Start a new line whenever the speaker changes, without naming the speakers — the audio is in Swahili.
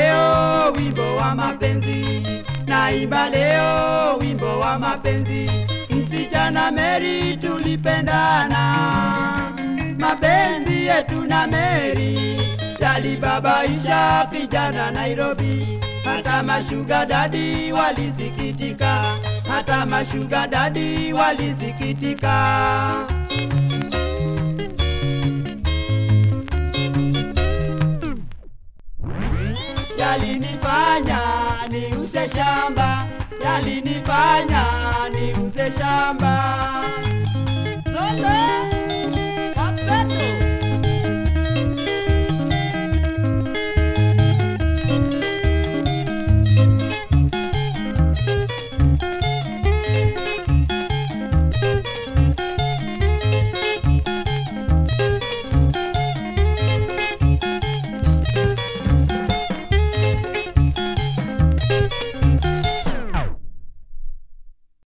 leo wimbo wa mapenzi, naimba leo wimbo wa mapenzi. Msichana Mary tulipendana, mapenzi yetu na Mary yalibabaisha kijana Nairobi. Hata mashuga daddy walisikitika, hata mashuga daddy walisikitika. Yalinifanya niuze shamba, yalinifanya niuze shamba. Sole